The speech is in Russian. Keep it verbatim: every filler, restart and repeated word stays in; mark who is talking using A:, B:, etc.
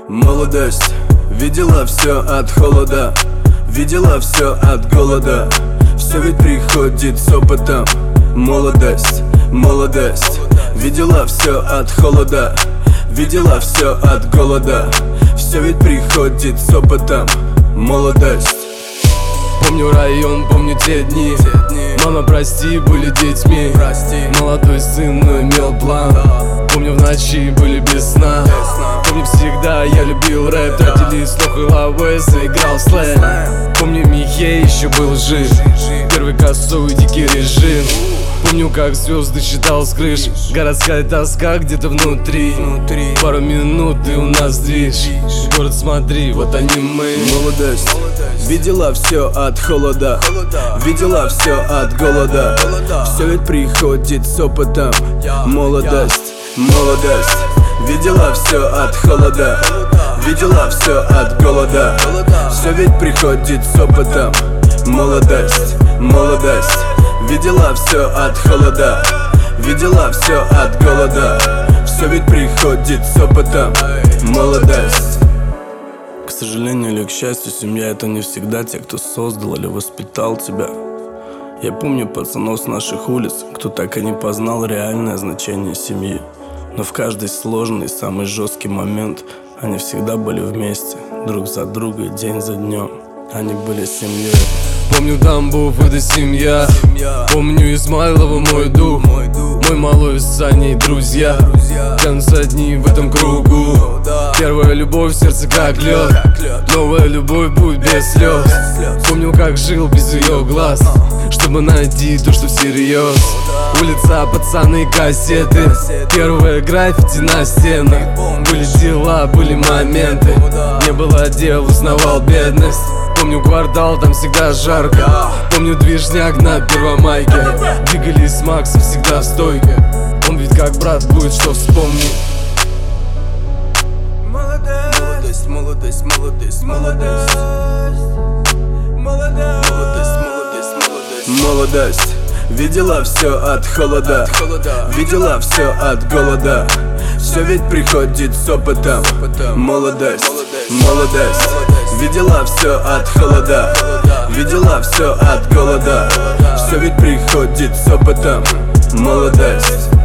A: Молодость видела все от холода, видела все от голода. Все ведь приходит с опытом. Молодость, молодость видела все от холода, видела все от голода. Все ведь приходит с опытом. Молодость.
B: Помню район, помню те дни. Мама, прости, были детьми. Молодой сын, но имел план. Помню, в ночи были без сна. Помню, всегда я любил рэп. Тратили слух и лавэс, играл в слэм. Помню, Михей еще был жив. Первый косой дикий режим. Помню, как звезды читал с крыш. Городская тоска где-то внутри. Пару минут и у нас движ. Город, смотри, вот они мы.
A: Молодость видела все от холода, видела все от голода. Все ведь приходит с опытом. Молодость, молодость видела все от холода, видела все от голода. Все ведь приходит с опытом. Молодость, молодость видела все от холода, видела все от голода. Все ведь приходит с опытом. Молодость.
B: К сожалению или к счастью, семья — это не всегда те, кто создал или воспитал тебя. Я помню пацанов с наших улиц, кто так и не познал реальное значение семьи. Но в каждый сложный, самый жесткий момент они всегда были вместе, друг за друга, день за днем. Они были семьей. Помню Тамбов, это семья. Помню Измайлова, мой дух. Мой малой с Саней друзья. Конца дни в этом кругу. Первая любовь, сердце как лед. Новая любовь будет без слез. Помню, как жил без ее глаз, чтобы найти то, что всерьез. Улица, пацаны, кассеты. Первые граффити на стенах. Были дела, были моменты. Не было дел, узнавал бедность. Помню квартал, там всегда жарко. Помню движняк на Первомайке. Двигались с Максом всегда в стойке. Он ведь как брат будет, что вспомнить.
A: Молодость, молодость, молодость, молодость. Молодость, молодость, молодость. Молодость видела все от холода, видела все от голода. Все ведь приходит с опытом. Молодость, молодость видела все от холода, видела все от голода. Все ведь приходит с опытом. Молодость.